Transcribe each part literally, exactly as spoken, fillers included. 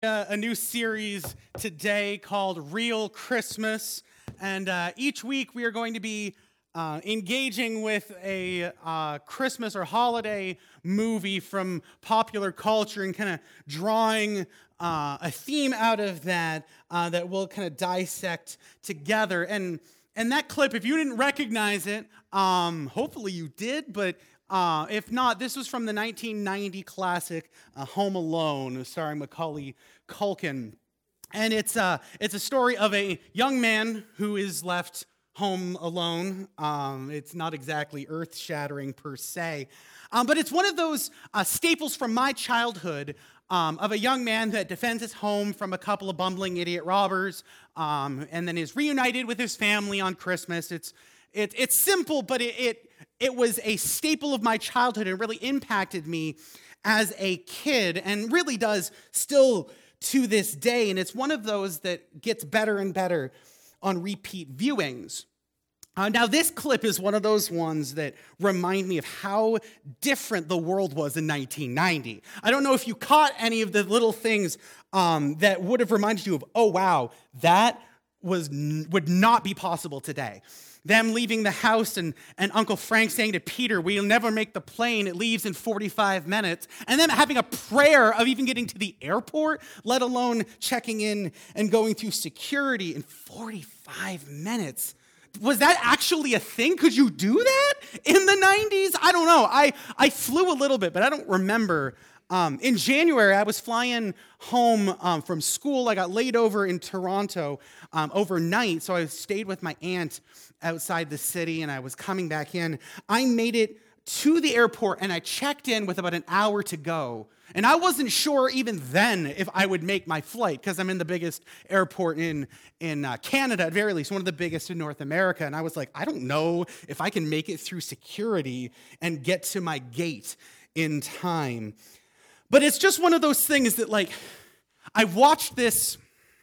Uh, a new series today called Real Christmas, and uh, each week we are going to be uh, engaging with a uh, Christmas or holiday movie from popular culture and kind of drawing uh, a theme out of that uh, that we'll kind of dissect together. And and that clip, if you didn't recognize it, um, hopefully you did, but Uh, if not, this was from the nineteen ninety classic uh, Home Alone, starring Macaulay Culkin. And it's, uh, it's a story of a young man who is left home alone. Um, it's not exactly earth-shattering per se, um, but it's one of those uh, staples from my childhood um, of a young man that defends his home from a couple of bumbling idiot robbers um, and then is reunited with his family on Christmas. It's, it, it's simple, but it... it It was a staple of my childhood and really impacted me as a kid and really does still to this day. And it's one of those that gets better and better on repeat viewings. Uh, now, this clip is one of those ones that remind me of how different the world was in nineteen ninety. I don't know if you caught any of the little things um, that would have reminded you of, oh, wow, that was would not be possible today. Them leaving the house and, and Uncle Frank saying to Peter, we'll never make the plane, it leaves in forty-five minutes. And them having a prayer of even getting to the airport, let alone checking in and going through security in forty-five minutes. Was that actually a thing? Could you do that in the nineties? I don't know. I, I flew a little bit, but I don't remember. Um, in January, I was flying home um, from school. I got laid over in Toronto um, overnight, so I stayed with my aunt outside the city, and I was coming back in. I made it to the airport, and I checked in with about an hour to go. And I wasn't sure even then if I would make my flight, because I'm in the biggest airport in, in uh, Canada, at very least, one of the biggest in North America. And I was like, I don't know if I can make it through security and get to my gate in time. But it's just one of those things that, like, I've watched this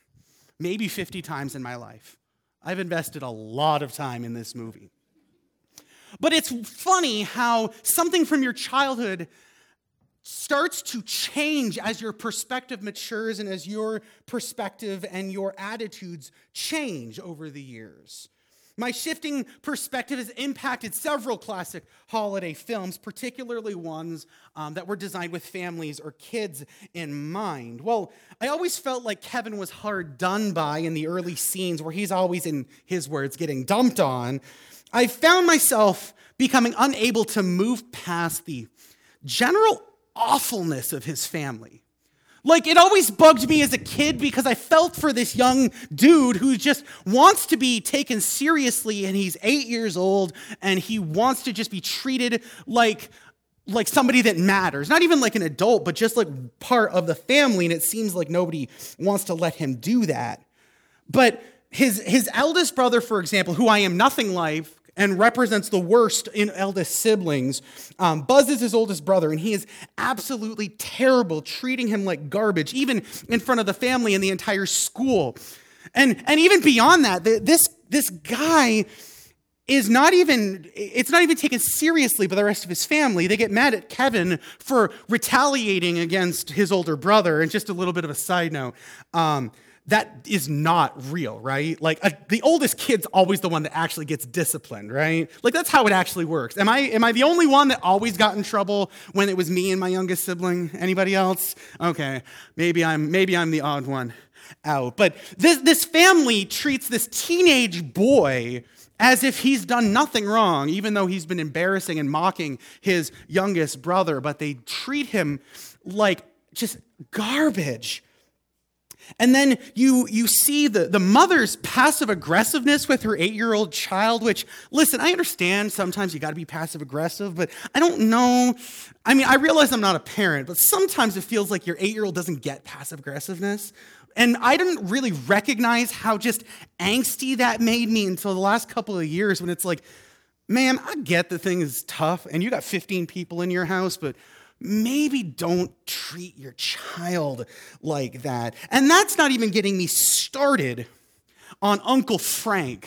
maybe fifty times in my life. I've invested a lot of time in this movie. But it's funny how something from your childhood starts to change as your perspective matures and as your perspective and your attitudes change over the years. My shifting perspective has impacted several classic holiday films, particularly ones um, that were designed with families or kids in mind. Well, I always felt like Kevin was hard done by in the early scenes where he's always, in his words, getting dumped on. I found myself becoming unable to move past the general awfulness of his family. Like, it always bugged me as a kid because I felt for this young dude who just wants to be taken seriously, and he's eight years old, and he wants to just be treated like, like somebody that matters. Not even like an adult, but just like part of the family, and it seems like nobody wants to let him do that. But his, his eldest brother, for example, who I am nothing like, and represents the worst in eldest siblings. Um, Buzz is his oldest brother, and he is absolutely terrible, treating him like garbage, even in front of the family and the entire school. And, and even beyond that, this, this guy is not even, it's not even taken seriously by the rest of his family. They get mad at Kevin for retaliating against his older brother. And just a little bit of a side note, um, that is not real, right? Like, uh, the oldest kid's always the one that actually gets disciplined, right? Like, that's how it actually works. Am I am I the only one that always got in trouble when it was me and my youngest sibling? Anybody else? Okay, maybe I'm maybe I'm the odd one out. But this this family treats this teenage boy as if he's done nothing wrong, even though he's been embarrassing and mocking his youngest brother. But they treat him like just garbage. And then you you see the, the mother's passive aggressiveness with her eight-year-old child, which, listen, I understand sometimes you got to be passive aggressive, but I don't know. I mean, I realize I'm not a parent, but sometimes it feels like your eight-year-old doesn't get passive aggressiveness. And I didn't really recognize how just angsty that made me until the last couple of years when it's like, ma'am, I get the thing is tough and you got fifteen people in your house, but maybe don't treat your child like that. And that's not even getting me started on Uncle Frank,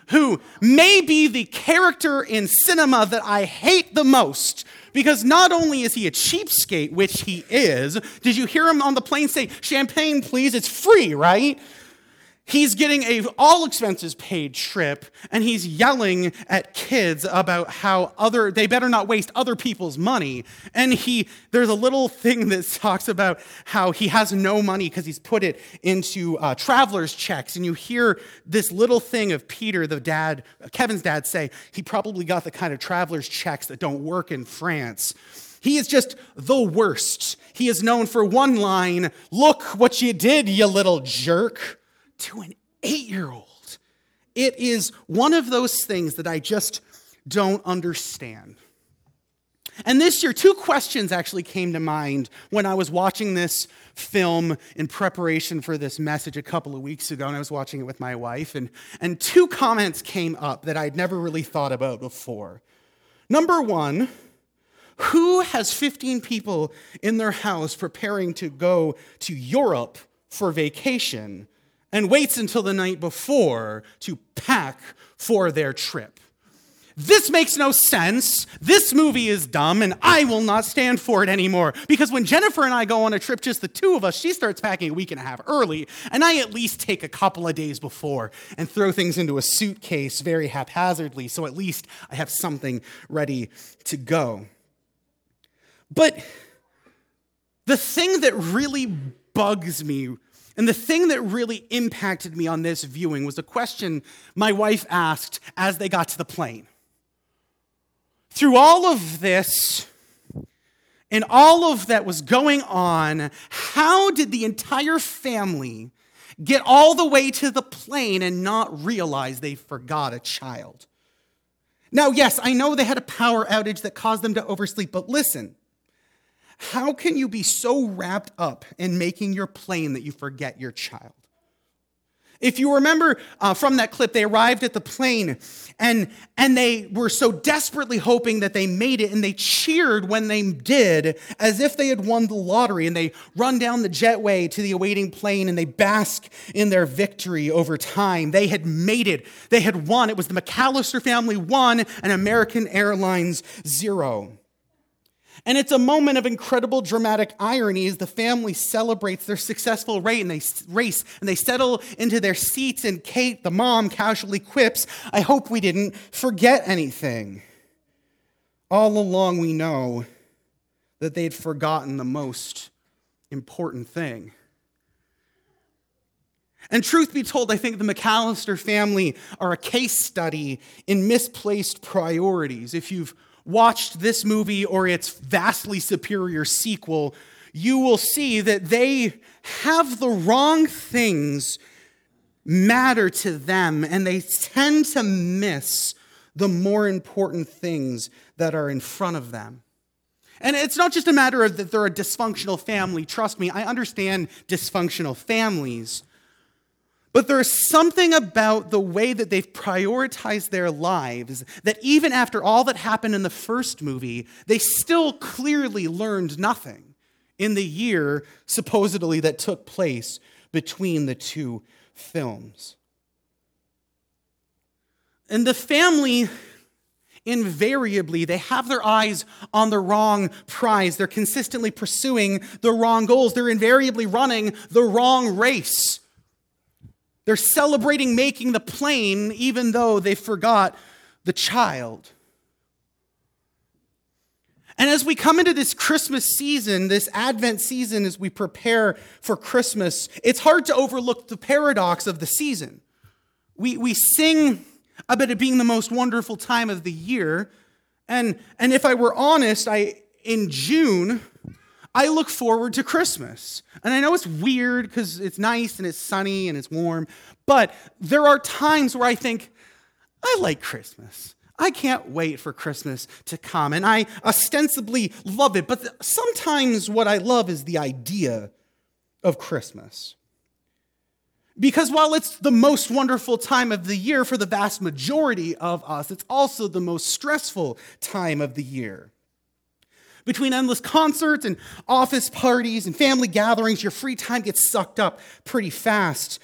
who may be the character in cinema that I hate the most, because not only is he a cheapskate, which he is, did you hear him on the plane say, "Champagne, please, it's free," right? He's getting a all-expenses-paid trip, and he's yelling at kids about how other they better not waste other people's money. And he there's a little thing that talks about how he has no money because he's put it into uh, traveler's checks. And you hear this little thing of Peter, the dad, Kevin's dad, say he probably got the kind of traveler's checks that don't work in France. He is just the worst. He is known for one line, "Look what you did, you little jerk," to an eight-year-old. It is one of those things that I just don't understand. And this year, two questions actually came to mind when I was watching this film in preparation for this message a couple of weeks ago, and I was watching it with my wife, and, and two comments came up that I'd never really thought about before. Number one, who has fifteen people in their house preparing to go to Europe for vacation and waits until the night before to pack for their trip? This makes no sense. This movie is dumb, and I will not stand for it anymore. Because when Jennifer and I go on a trip, just the two of us, she starts packing a week and a half early, and I at least take a couple of days before and throw things into a suitcase very haphazardly, so at least I have something ready to go. But the thing that really bugs me, and the thing that really impacted me on this viewing, was a question my wife asked as they got to the plane. Through all of this and all of that was going on, how did the entire family get all the way to the plane and not realize they forgot a child? Now, yes, I know they had a power outage that caused them to oversleep, but listen. How can you be so wrapped up in making your plane that you forget your child? If you remember uh, from that clip, they arrived at the plane and, and they were so desperately hoping that they made it, and they cheered when they did as if they had won the lottery, and they run down the jetway to the awaiting plane and they bask in their victory over time. They had made it. They had won. It was the McAllister family one and American Airlines zero. And it's a moment of incredible dramatic irony as the family celebrates their successful race and they race and they settle into their seats, and Kate, the mom, casually quips, "I hope we didn't forget anything." All along we know that they'd forgotten the most important thing. And truth be told, I think the McAllister family are a case study in misplaced priorities. If you've watched this movie or its vastly superior sequel, you will see that they have the wrong things matter to them, and they tend to miss the more important things that are in front of them. And it's not just a matter of that they're a dysfunctional family. Trust me, I understand dysfunctional families. But there's something about the way that they've prioritized their lives that even after all that happened in the first movie, they still clearly learned nothing in the year, supposedly, that took place between the two films. And the family, invariably, they have their eyes on the wrong prize. They're consistently pursuing the wrong goals. They're invariably running the wrong race. They're celebrating making the plane even though they forgot the child. And as we come into this Christmas season, this Advent season, as we prepare for Christmas, it's hard to overlook the paradox of the season. We, we sing about it being the most wonderful time of the year. And, and if I were honest, I in June, I look forward to Christmas. And I know it's weird because it's nice and it's sunny and it's warm, but there are times where I think, I like Christmas. I can't wait for Christmas to come, and I ostensibly love it, but sometimes what I love is the idea of Christmas. Because while it's the most wonderful time of the year for the vast majority of us, it's also the most stressful time of the year. Between endless concerts and office parties and family gatherings, your free time gets sucked up pretty fast.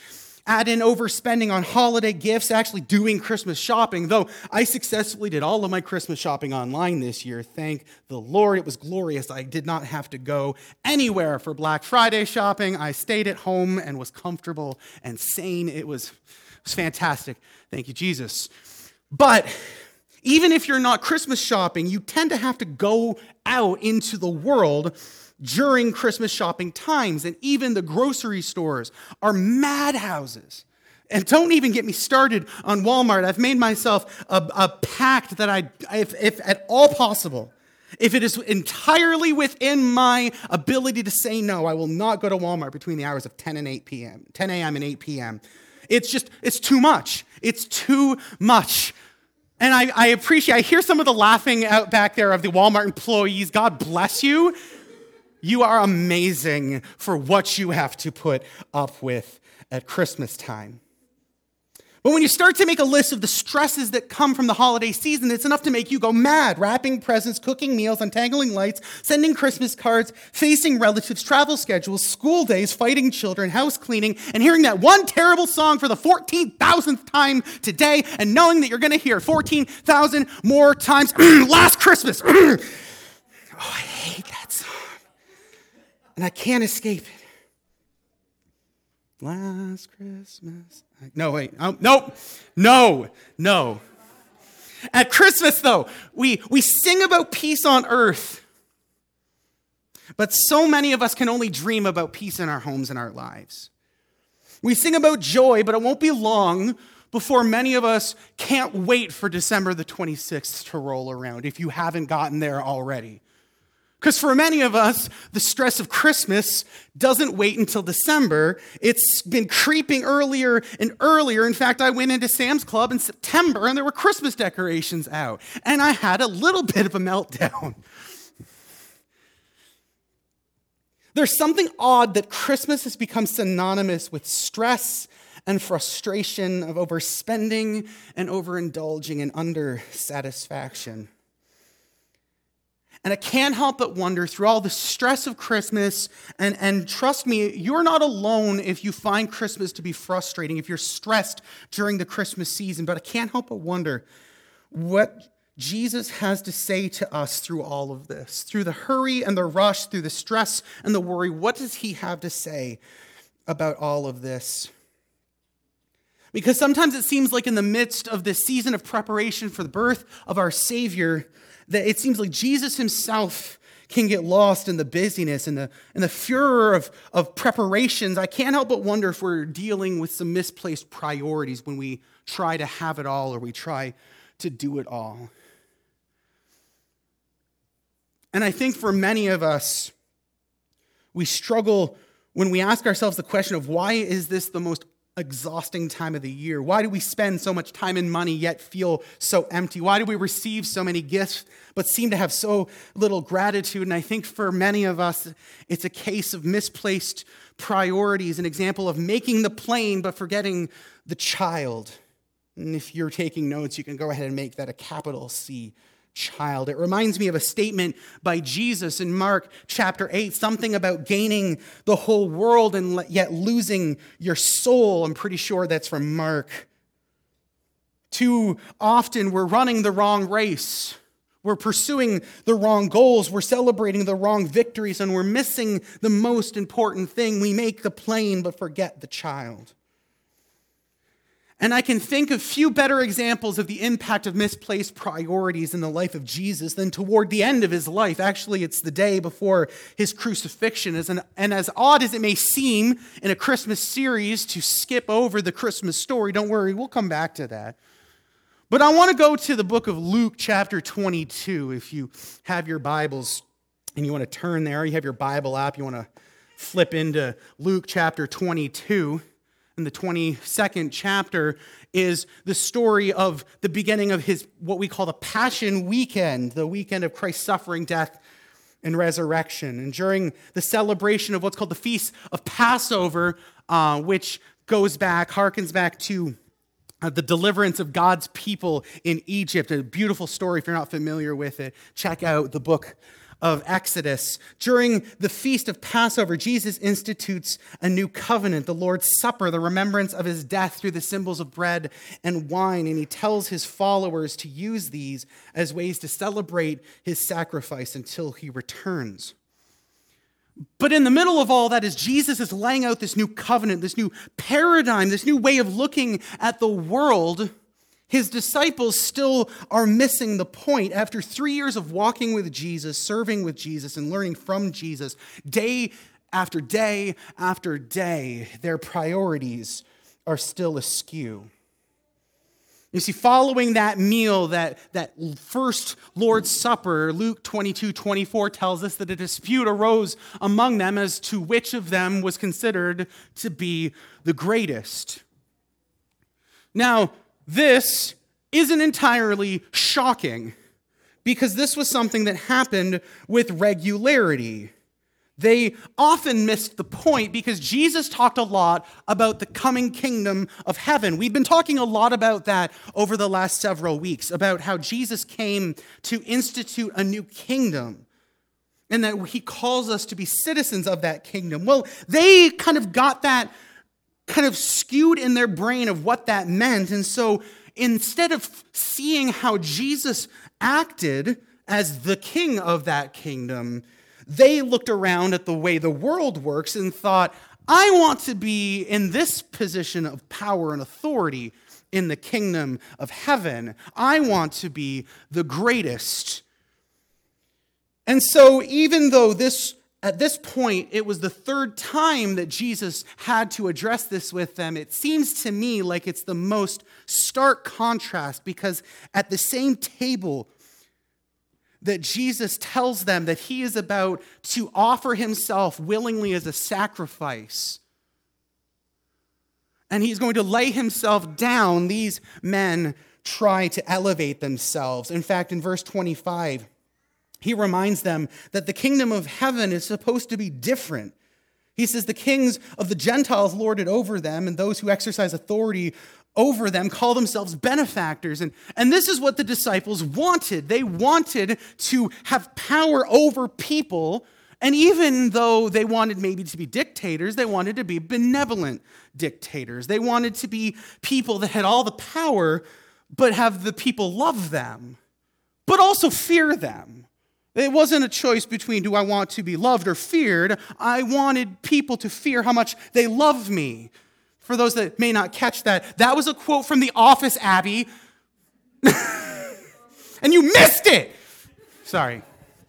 Add in overspending on holiday gifts, actually doing Christmas shopping, though I successfully did all of my Christmas shopping online this year. Thank the Lord. It was glorious. I did not have to go anywhere for Black Friday shopping. I stayed at home and was comfortable and sane. It was, it was fantastic. Thank you, Jesus. But even if you're not Christmas shopping, you tend to have to go out into the world during Christmas shopping times, and even the grocery stores are madhouses. And don't even get me started on Walmart. I've made myself a, a pact that I, if, if at all possible, if it is entirely within my ability to say no, I will not go to Walmart between the hours of ten and eight p.m., ten a.m. and eight p.m. It's just, it's too much. It's too much. And I, I appreciate, I hear some of the laughing out back there of the Walmart employees. God bless you. You are amazing for what you have to put up with at Christmas time. But when you start to make a list of the stresses that come from the holiday season, it's enough to make you go mad. Wrapping presents, cooking meals, untangling lights, sending Christmas cards, facing relatives, travel schedules, school days, fighting children, house cleaning, and hearing that one terrible song for the fourteen thousandth time today, and knowing that you're going to hear fourteen thousand more times last Christmas. Oh, I hate that song. And I can't escape it. Last Christmas. No, wait. Oh, no, no, no. At Christmas, though, we, we sing about peace on earth. But so many of us can only dream about peace in our homes and our lives. We sing about joy, but it won't be long before many of us can't wait for December the twenty-sixth to roll around, if you haven't gotten there already. Because for many of us, the stress of Christmas doesn't wait until December. It's been creeping earlier and earlier. In fact, I went into Sam's Club in September and there were Christmas decorations out. And I had a little bit of a meltdown. There's something odd that Christmas has become synonymous with stress and frustration, of overspending and overindulging and undersatisfaction. And I can't help but wonder, through all the stress of Christmas, and, and trust me, you're not alone if you find Christmas to be frustrating, if you're stressed during the Christmas season, but I can't help but wonder what Jesus has to say to us through all of this. Through the hurry and the rush, through the stress and the worry, what does he have to say about all of this? Because sometimes it seems like in the midst of this season of preparation for the birth of our Savior, that it seems like Jesus himself can get lost in the busyness and the, and the furor of, of preparations. I can't help but wonder if we're dealing with some misplaced priorities when we try to have it all or we try to do it all. And I think for many of us, we struggle when we ask ourselves the question of, why is this the most exhausting time of the year? Why do we spend so much time and money yet feel so empty? Why do we receive so many gifts but seem to have so little gratitude? And I think for many of us, it's a case of misplaced priorities, an example of making the plane but forgetting the child. And if you're taking notes, you can go ahead and make that a capital C, child. It reminds me of a statement by Jesus in Mark chapter eight, something about gaining the whole world and yet losing your soul. I'm pretty sure that's from Mark. Too often we're running the wrong race. We're pursuing the wrong goals. We're celebrating the wrong victories, and we're missing the most important thing. We make the plane but forget the child. And I can think of few better examples of the impact of misplaced priorities in the life of Jesus than toward the end of his life. Actually, it's the day before his crucifixion. And as odd as it may seem in a Christmas series to skip over the Christmas story, don't worry, we'll come back to that. But I want to go to the book of Luke chapter twenty-two. If you have your Bibles and you want to turn there, you have your Bible app, you want to flip into Luke chapter twenty-two. And the twenty-second chapter is the story of the beginning of his, what we call the Passion Weekend, the weekend of Christ's suffering, death, and resurrection. And during the celebration of what's called the Feast of Passover, uh, which goes back, harkens back to uh, the deliverance of God's people in Egypt. A beautiful story. If you're not familiar with it, check out the book of Exodus. During the feast of Passover, Jesus institutes a new covenant, the Lord's Supper, the remembrance of his death through the symbols of bread and wine. And he tells his followers to use these as ways to celebrate his sacrifice until he returns. But in the middle of all that, as Jesus is laying out this new covenant, this new paradigm, this new way of looking at the world, his disciples still are missing the point. After three years of walking with Jesus, serving with Jesus, and learning from Jesus, day after day after day, their priorities are still askew. You see, following that meal, that, that first Lord's Supper, Luke twenty-two twenty-four tells us that a dispute arose among them as to which of them was considered to be the greatest. Now, this isn't entirely shocking because this was something that happened with regularity. They often missed the point because Jesus talked a lot about the coming kingdom of heaven. We've been talking a lot about that over the last several weeks, about how Jesus came to institute a new kingdom and that he calls us to be citizens of that kingdom. Well, they kind of got that kind of skewed in their brain of what that meant. And so instead of seeing how Jesus acted as the king of that kingdom, they looked around at the way the world works and thought, I want to be in this position of power and authority in the kingdom of heaven. I want to be the greatest. And so even though this, at this point, it was the third time that Jesus had to address this with them, it seems to me like it's the most stark contrast because at the same table that Jesus tells them that he is about to offer himself willingly as a sacrifice, and he's going to lay himself down, these men try to elevate themselves. In fact, in verse twenty-five, he reminds them that the kingdom of heaven is supposed to be different. He says the kings of the Gentiles lord it over them, and those who exercise authority over them call themselves benefactors. And, and this is what the disciples wanted. They wanted to have power over people. And even though they wanted maybe to be dictators, they wanted to be benevolent dictators. They wanted to be people that had all the power, but have the people love them, but also fear them. It wasn't a choice between do I want to be loved or feared. I wanted people to fear how much they love me. For those that may not catch that, that was a quote from The Office, Abby. And you missed it! Sorry.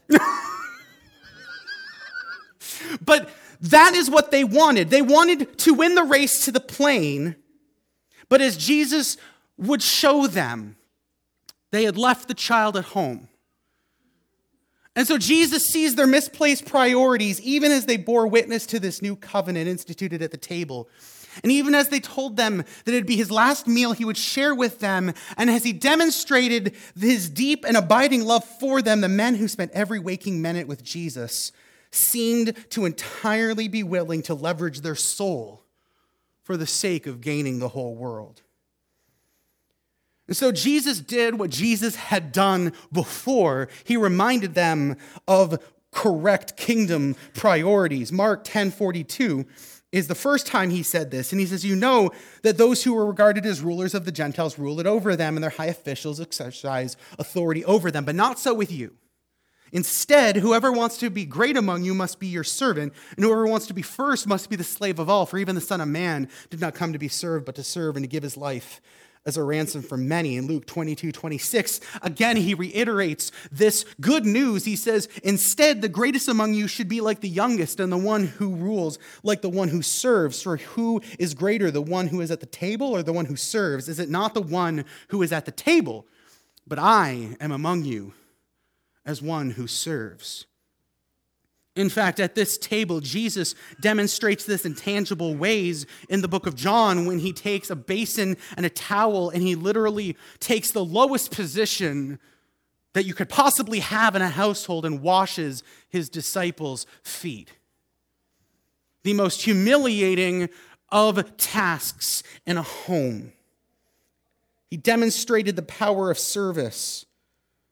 But that is what they wanted. They wanted to win the race to the plane, but as Jesus would show them, they had left the child at home. And so Jesus sees their misplaced priorities even as they bore witness to this new covenant instituted at the table. And even as they told them that it'd be his last meal he would share with them, and as he demonstrated his deep and abiding love for them, the men who spent every waking minute with Jesus seemed to entirely be willing to leverage their soul for the sake of gaining the whole world. And so Jesus did what Jesus had done before. He reminded them of correct kingdom priorities. Mark ten forty-two is the first time he said this. And he says, you know that those who were regarded as rulers of the Gentiles rule it over them, and their high officials exercise authority over them. But not so with you. Instead, whoever wants to be great among you must be your servant, and whoever wants to be first must be the slave of all. For even the Son of Man did not come to be served, but to serve and to give his life as a ransom for many. In Luke twenty-two twenty-six, again, he reiterates this good news. He says, instead, the greatest among you should be like the youngest, and the one who rules like the one who serves. For who is greater, the one who is at the table or the one who serves? Is it not the one who is at the table? But I am among you as one who serves. In fact, at this table, Jesus demonstrates this in tangible ways in the book of John when he takes a basin and a towel and he literally takes the lowest position that you could possibly have in a household and washes his disciples' feet. The most humiliating of tasks in a home. He demonstrated the power of service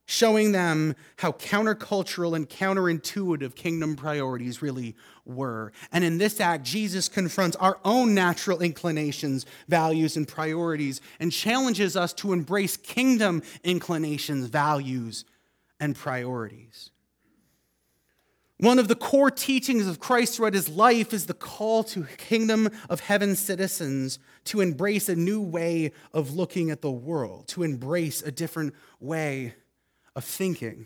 showing them how countercultural and counterintuitive kingdom priorities really were. And in this act, Jesus confronts our own natural inclinations, values, and priorities, and challenges us to embrace kingdom inclinations, values, and priorities. One of the core teachings of Christ throughout his life is the call to kingdom of heaven citizens to embrace a new way of looking at the world, to embrace a different way of thinking.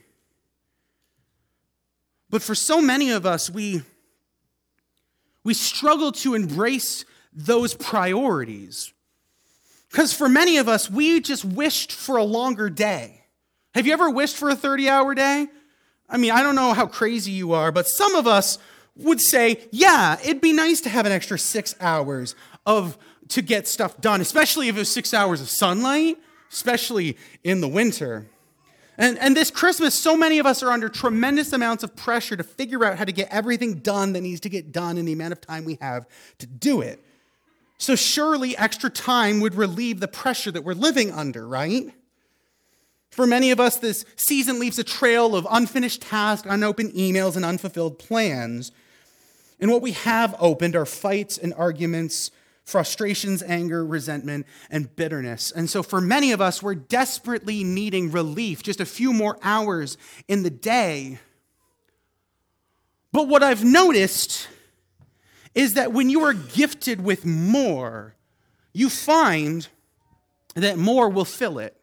But for so many of us, we, we struggle to embrace those priorities. Because for many of us, we just wished for a longer day. Have you ever wished for a thirty-hour day? I mean, I don't know how crazy you are, but some of us would say, yeah, it'd be nice to have an extra six hours of to get stuff done, especially if it was six hours of sunlight, especially in the winter. And, and this Christmas, so many of us are under tremendous amounts of pressure to figure out how to get everything done that needs to get done in the amount of time we have to do it. So surely extra time would relieve the pressure that we're living under, right? For many of us, this season leaves a trail of unfinished tasks, unopened emails, and unfulfilled plans. And what we have opened are fights and arguments, frustrations, anger, resentment, and bitterness. And so for many of us, we're desperately needing relief, just a few more hours in the day. But what I've noticed is that when you are gifted with more, you find that more will fill it.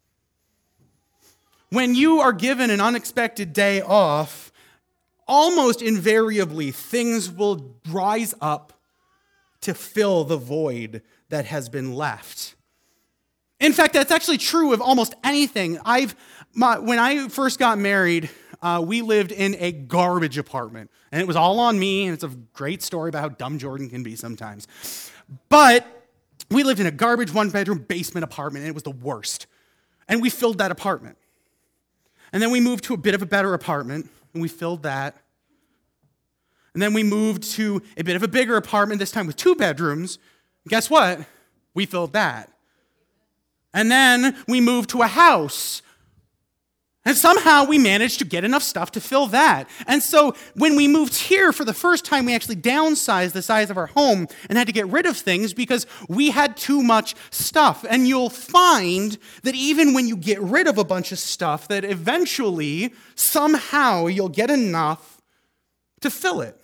When you are given an unexpected day off, almost invariably things will rise up to fill the void that has been left. In fact, that's actually true of almost anything. I've my, when I first got married, uh, we lived in a garbage apartment, and it was all on me, and it's a great story about how dumb Jordan can be sometimes. But we lived in a garbage one-bedroom basement apartment, and it was the worst. And we filled that apartment. And then we moved to a bit of a better apartment, and we filled that. And then we moved to a bit of a bigger apartment, this time with two bedrooms. And guess what? We filled that. And then we moved to a house. And somehow we managed to get enough stuff to fill that. And so when we moved here for the first time, we actually downsized the size of our home and had to get rid of things because we had too much stuff. And you'll find that even when you get rid of a bunch of stuff, that eventually, somehow, you'll get enough to fill it.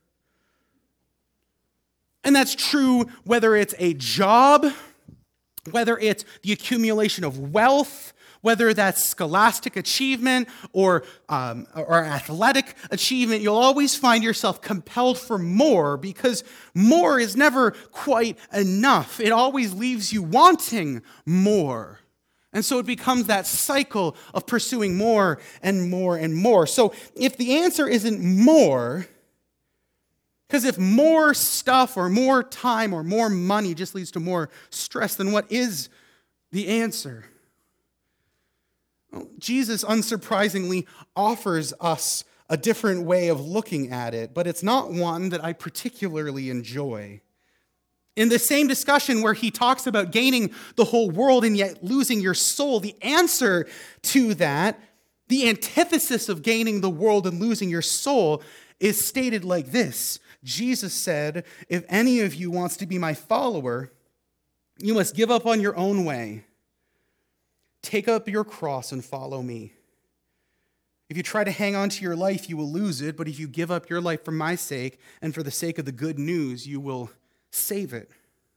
And that's true whether it's a job, whether it's the accumulation of wealth, whether that's scholastic achievement or, um, or athletic achievement. You'll always find yourself compelled for more because more is never quite enough. It always leaves you wanting more. And so it becomes that cycle of pursuing more and more and more. So if the answer isn't more, because if more stuff or more time or more money just leads to more stress, then what is the answer? Well, Jesus, unsurprisingly, offers us a different way of looking at it, but it's not one that I particularly enjoy. In the same discussion where he talks about gaining the whole world and yet losing your soul, the answer to that, the antithesis of gaining the world and losing your soul, is stated like this. Jesus said, "If any of you wants to be my follower, you must give up on your own way. Take up your cross and follow me. If you try to hang on to your life, you will lose it. But if you give up your life for my sake and for the sake of the good news, you will save it."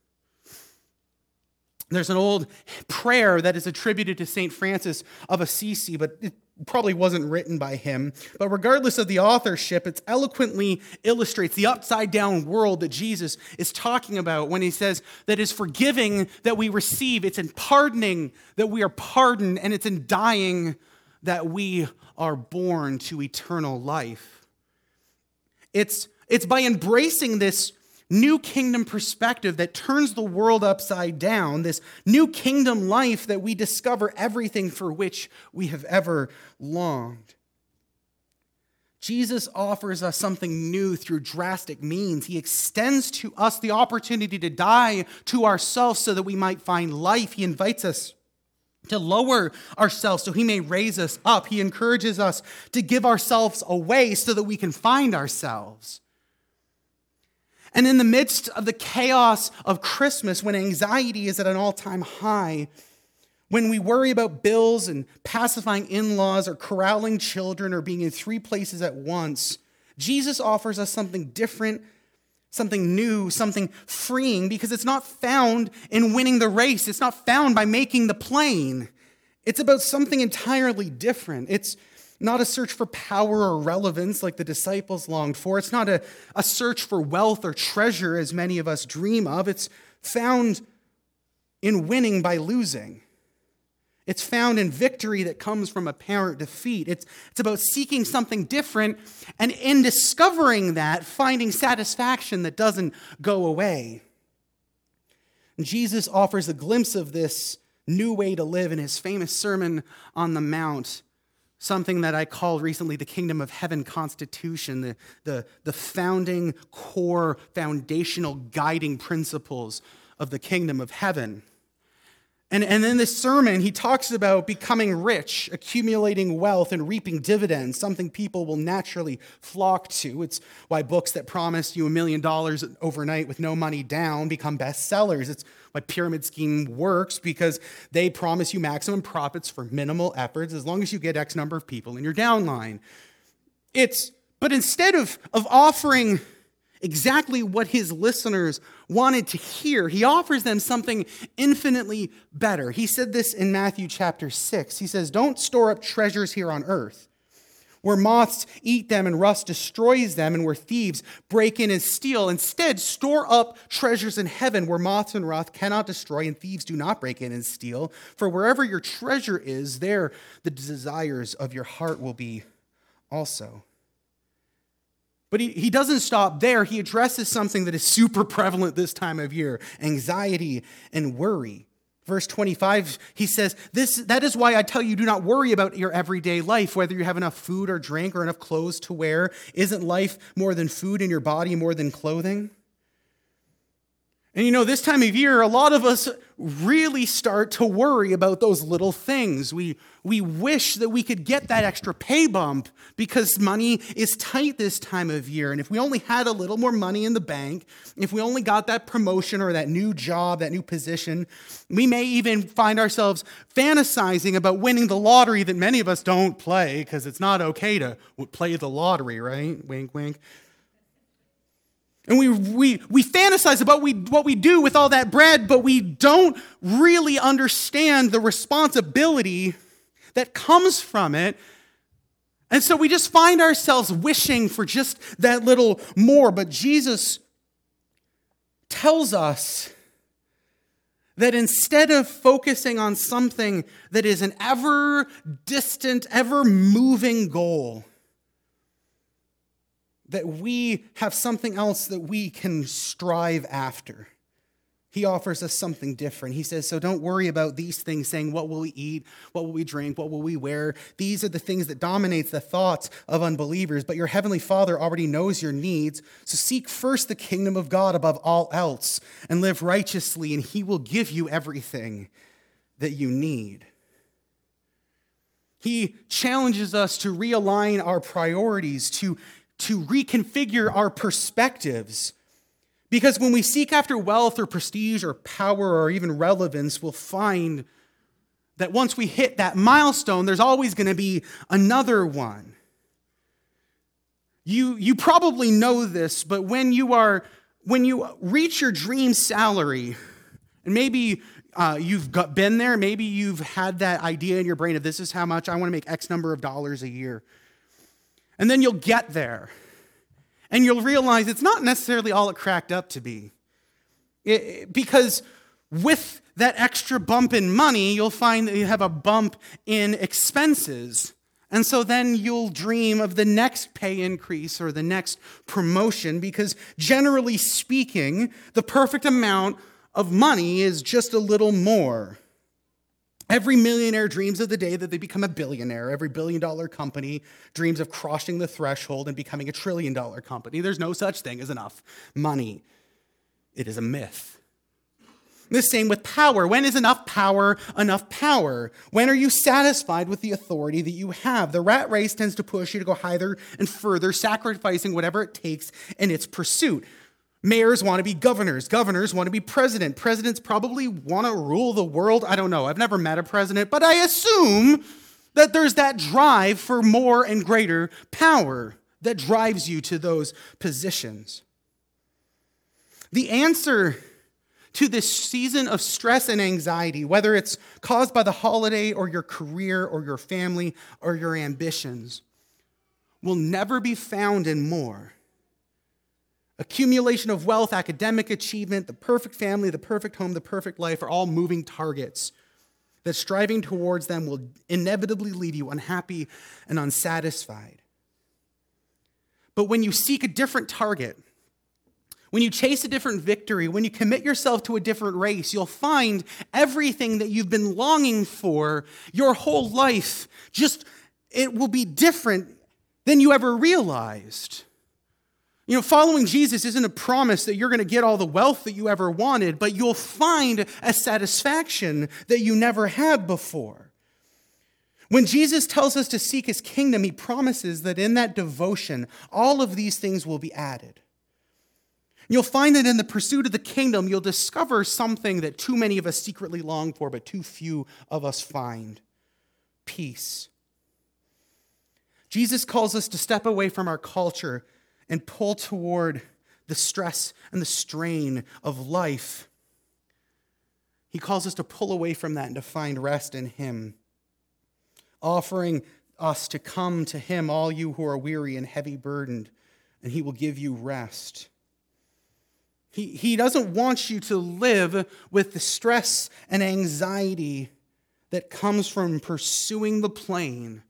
There's an old prayer that is attributed to Saint Francis of Assisi, but it probably wasn't written by him. But regardless of the authorship, it eloquently illustrates the upside-down world that Jesus is talking about when he says that it's forgiving that we receive, it's in pardoning that we are pardoned, and it's in dying that we are born to eternal life. It's, it's by embracing this new kingdom perspective that turns the world upside down, this new kingdom life that we discover everything for which we have ever longed. Jesus offers us something new through drastic means. He extends to us the opportunity to die to ourselves so that we might find life. He invites us to lower ourselves so he may raise us up. He encourages us to give ourselves away so that we can find ourselves. And in the midst of the chaos of Christmas, when anxiety is at an all-time high, when we worry about bills and pacifying in-laws or corralling children or being in three places at once, Jesus offers us something different, something new, something freeing, because it's not found in winning the race. It's not found by making the plane. It's about something entirely different. It's not a search for power or relevance like the disciples longed for. It's not a, a search for wealth or treasure as many of us dream of. It's found in winning by losing. It's found in victory that comes from apparent defeat. It's, it's about seeking something different, and in discovering that, finding satisfaction that doesn't go away. And Jesus offers a glimpse of this new way to live in his famous Sermon on the Mount, something that I called recently the Kingdom of Heaven Constitution, the, the, the founding, core, foundational, guiding principles of the Kingdom of Heaven. And, and in this sermon, he talks about becoming rich, accumulating wealth, and reaping dividends, something people will naturally flock to. It's why books that promise you a million dollars overnight with no money down become bestsellers. It's why pyramid scheme works, because they promise you maximum profits for minimal efforts as long as you get X number of people in your downline. It's, but instead of, of offering exactly what his listeners wanted to hear, he offers them something infinitely better. He said this in Matthew chapter six. He says, "Don't store up treasures here on earth, where moths eat them and rust destroys them, and where thieves break in and steal. Instead, store up treasures in heaven, where moths and rust cannot destroy and thieves do not break in and steal. For wherever your treasure is, there the desires of your heart will be also." But he, he doesn't stop there. He addresses something that is super prevalent this time of year: anxiety and worry. Verse twenty-five, he says, "This that is why I tell you, do not worry about your everyday life, whether you have enough food or drink or enough clothes to wear. Isn't life more than food and your body more than clothing?" And you know, this time of year, a lot of us really start to worry about those little things. We, we wish that we could get that extra pay bump because money is tight this time of year. And if we only had a little more money in the bank, if we only got that promotion or that new job, that new position, we may even find ourselves fantasizing about winning the lottery that many of us don't play, because it's not okay to play the lottery, right? Wink, wink. And we, we, we fantasize about we, what we do with all that bread, but we don't really understand the responsibility that comes from it. And so we just find ourselves wishing for just that little more. But Jesus tells us that instead of focusing on something that is an ever distant, ever moving goal, that we have something else that we can strive after. He offers us something different. He says, so don't worry about these things, saying, what will we eat? What will we drink? What will we wear? These are the things that dominate the thoughts of unbelievers. But your heavenly Father already knows your needs. So seek first the kingdom of God above all else and live righteously, and he will give you everything that you need. He challenges us to realign our priorities, to to reconfigure our perspectives. Because when we seek after wealth or prestige or power or even relevance, we'll find that once we hit that milestone, there's always going to be another one. You, you probably know this, but when you are when you reach your dream salary, and maybe uh, you've got, been there, maybe you've had that idea in your brain of this is how much I want to make X number of dollars a year. And then you'll get there, and you'll realize it's not necessarily all it cracked up to be. It, because with that extra bump in money, you'll find that you have a bump in expenses. And so then you'll dream of the next pay increase or the next promotion, because generally speaking, the perfect amount of money is just a little more. Every millionaire dreams of the day that they become a billionaire. Every billion-dollar company dreams of crossing the threshold and becoming a trillion-dollar company. There's no such thing as enough money. It is a myth. The same with power. When is enough power enough power? When are you satisfied with the authority that you have? The rat race tends to push you to go higher and further, sacrificing whatever it takes in its pursuit. Mayors want to be governors. Governors want to be president. Presidents probably want to rule the world. I don't know. I've never met a president, but I assume that there's that drive for more and greater power that drives you to those positions. The answer to this season of stress and anxiety, whether it's caused by the holiday or your career or your family or your ambitions, will never be found in more. Accumulation of wealth, academic achievement, the perfect family, the perfect home, the perfect life are all moving targets that striving towards them will inevitably leave you unhappy and unsatisfied. But when you seek a different target, when you chase a different victory, when you commit yourself to a different race, you'll find everything that you've been longing for your whole life, just, it will be different than you ever realized. You know, following Jesus isn't a promise that you're going to get all the wealth that you ever wanted, but you'll find a satisfaction that you never had before. When Jesus tells us to seek his kingdom, he promises that in that devotion, all of these things will be added. You'll find that in the pursuit of the kingdom, you'll discover something that too many of us secretly long for, but too few of us find: peace. Jesus calls us to step away from our culture and pull toward the stress and the strain of life. He calls us to pull away from that and to find rest in him, offering us to come to him, all you who are weary and heavy burdened, and he will give you rest. He, he doesn't want you to live with the stress and anxiety that comes from pursuing the plain.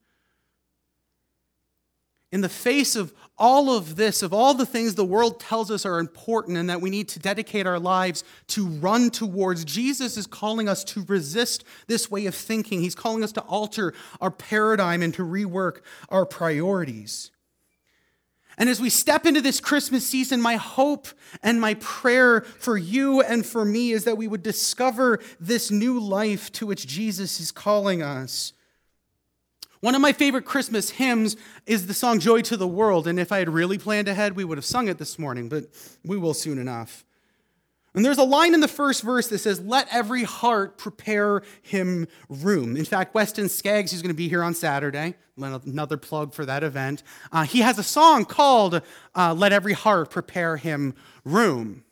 In the face of all of this, of all the things the world tells us are important and that we need to dedicate our lives to run towards, Jesus is calling us to resist this way of thinking. He's calling us to alter our paradigm and to rework our priorities. And as we step into this Christmas season, my hope and my prayer for you and for me is that we would discover this new life to which Jesus is calling us. One of my favorite Christmas hymns is the song Joy to the World. And if I had really planned ahead, we would have sung it this morning, but we will soon enough. And there's a line in the first verse that says, "Let every heart prepare him room." In fact, Weston Skaggs, who's going to be here on Saturday, another plug for that event, uh, he has a song called uh, "Let Every Heart Prepare Him Room."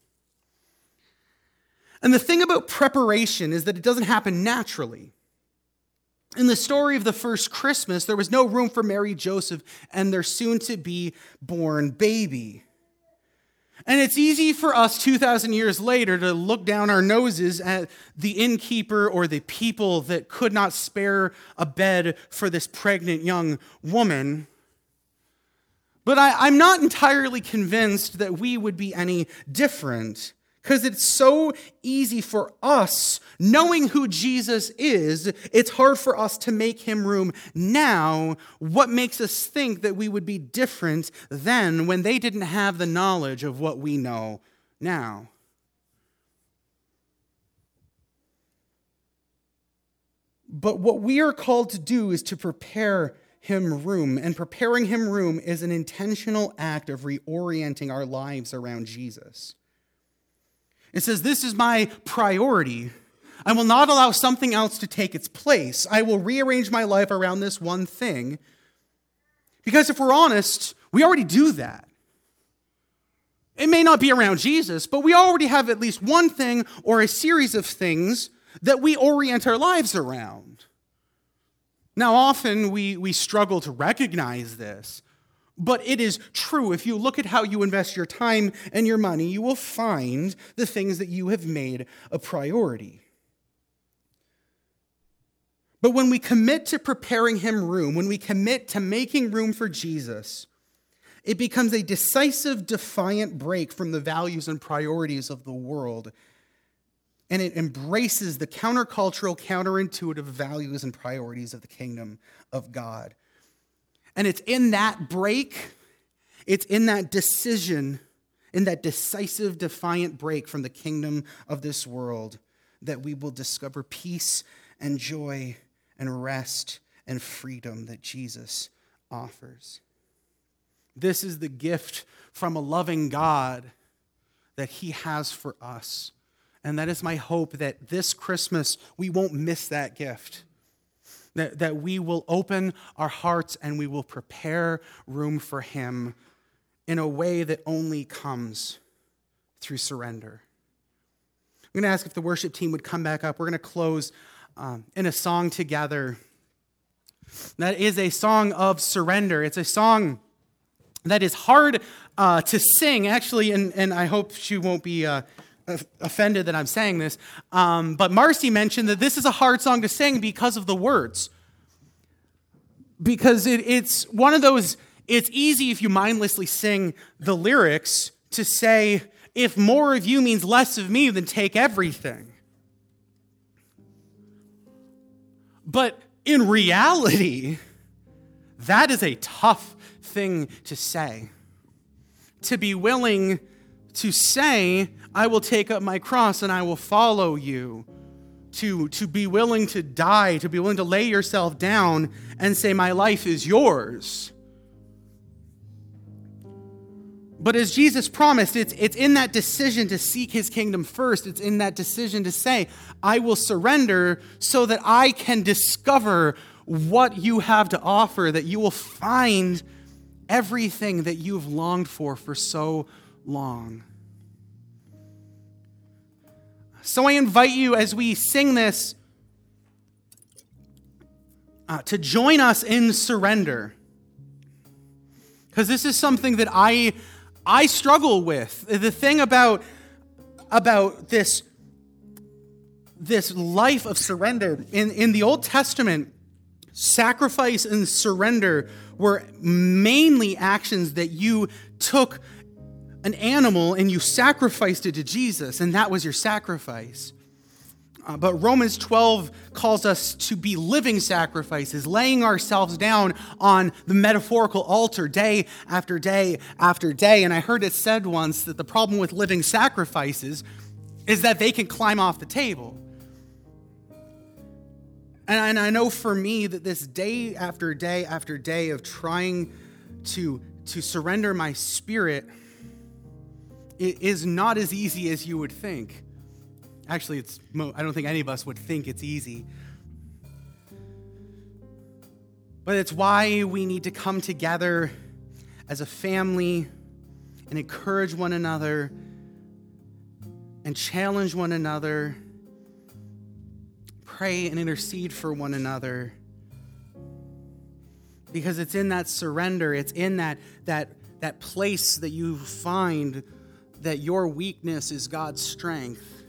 And the thing about preparation is that it doesn't happen naturally. In the story of the first Christmas, there was no room for Mary, Joseph, and their soon-to-be born baby. And it's easy for us two thousand years later to look down our noses at the innkeeper or the people that could not spare a bed for this pregnant young woman. But I, I'm not entirely convinced that we would be any different, because it's so easy for us, knowing who Jesus is, it's hard for us to make him room now. What makes us think that we would be different then when they didn't have the knowledge of what we know now? But what we are called to do is to prepare him room, and preparing him room is an intentional act of reorienting our lives around Jesus. It says, "This is my priority. I will not allow something else to take its place. I will rearrange my life around this one thing." Because if we're honest, we already do that. It may not be around Jesus, but we already have at least one thing or a series of things that we orient our lives around. Now, often we, we struggle to recognize this. But it is true. If you look at how you invest your time and your money, you will find the things that you have made a priority. But when we commit to preparing him room, when we commit to making room for Jesus, it becomes a decisive, defiant break from the values and priorities of the world. And it embraces the countercultural, counterintuitive values and priorities of the kingdom of God. And it's in that break, it's in that decision, in that decisive, defiant break from the kingdom of this world, that we will discover peace and joy and rest and freedom that Jesus offers. This is the gift from a loving God that he has for us. And that is my hope, that this Christmas we won't miss that gift. That, that we will open our hearts and we will prepare room for him in a way that only comes through surrender. I'm going to ask if the worship team would come back up. We're going to close um, in a song together. That is a song of surrender. It's a song that is hard uh, to sing, actually, and, and I hope she won't be uh, offended that I'm saying this, um, but Marcy mentioned that this is a hard song to sing because of the words. Because it, it's one of those, it's easy if you mindlessly sing the lyrics to say, if more of you means less of me, then take everything. But in reality, that is a tough thing to say. To be willing to say, I will take up my cross and I will follow you. To, to be willing to die, to be willing to lay yourself down and say, my life is yours. But as Jesus promised, it's, it's in that decision to seek his kingdom first. It's in that decision to say, I will surrender so that I can discover what you have to offer, that you will find everything that you've longed for for so long. So I invite you, as we sing this, uh, to join us in surrender. Because this is something that I, I struggle with. The thing about, about this, this life of surrender, in, in the Old Testament, sacrifice and surrender were mainly actions that you took an animal and you sacrificed it to Jesus, and that was your sacrifice. Uh, but Romans twelve calls us to be living sacrifices, laying ourselves down on the metaphorical altar day after day after day. And I heard it said once that the problem with living sacrifices is that they can climb off the table. And I, and I know for me that this day after day after day of trying to, to surrender my spirit, it is not as easy as you would think. Actually, it's I don't think any of us would think it's easy. But it's why we need to come together as a family and encourage one another and challenge one another, pray and intercede for one another. Because it's in that surrender, it's in that, that, that place that you find that your weakness is God's strength.